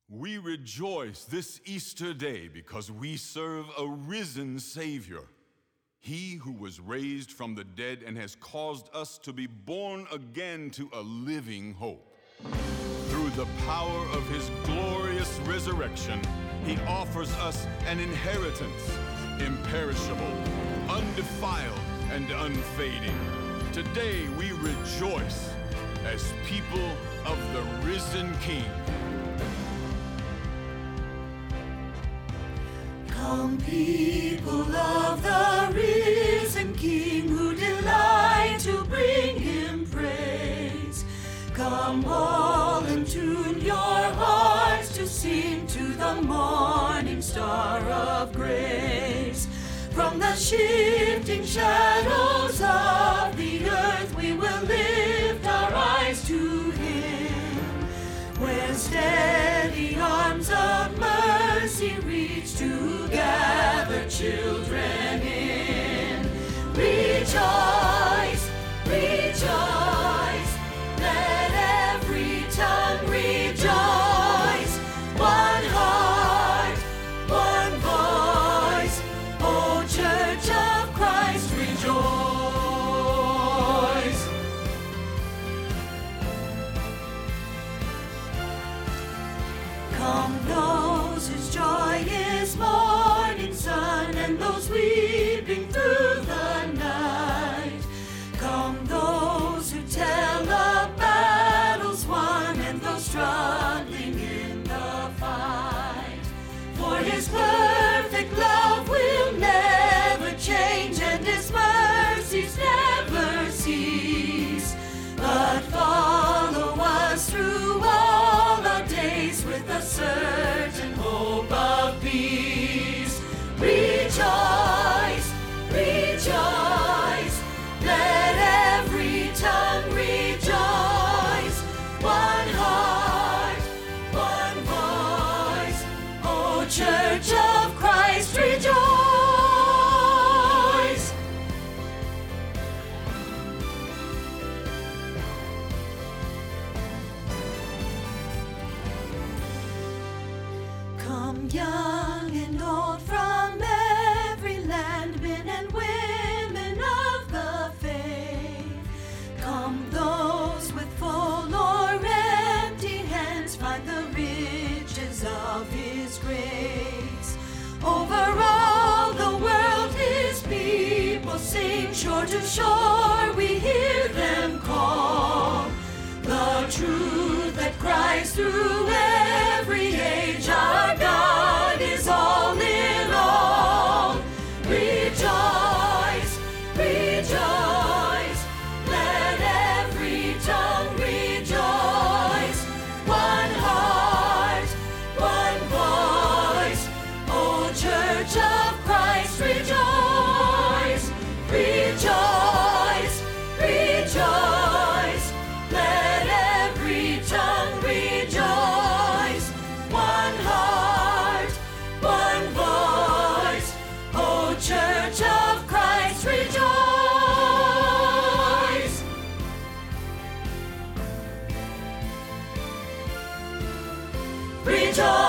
We rejoice this Easter day because we serve a risen Savior. He who was raised from the dead and has caused us to be born again to a living hope. Through the power of his glorious resurrection, he offers us an inheritance, imperishable, undefiled, and unfading. Today we rejoice as people of the risen King. Come, people of the risen King, who delight to bring him praise. Come all and tune your hearts to sing to the morning star of grace. From the shifting shadows of the earth we will lift our eyes to him, where steady arms of mercy reach to gather children in. Rejoice, rejoice, let every tongue rejoice. One heart, one voice, O Church of Christ, rejoice. Come those whose joy is morning sun, and those weeping through the night. Come those who tell of battles won, and those struggling in the fight. For his perfect love will never change, and his mercies never cease, but follow us through all our days with a certain hope of peace. Rejoice, rejoice, let every tongue rejoice. One heart, one voice, O Church of Christ, rejoice. Come young and old from every land, men and women of the faith. Come those with full or empty hands, find the riches of his grace. Over all the world his people sing, shore to shore we hear them call. The truth that cries through every age, our God is all in all. Rejoice, rejoice, let every tongue rejoice. One heart, one voice, O Church of Christ, rejoice. Rejoice, rejoice, let every tongue rejoice. One heart, one voice, O Church of Christ, rejoice. Rejoice.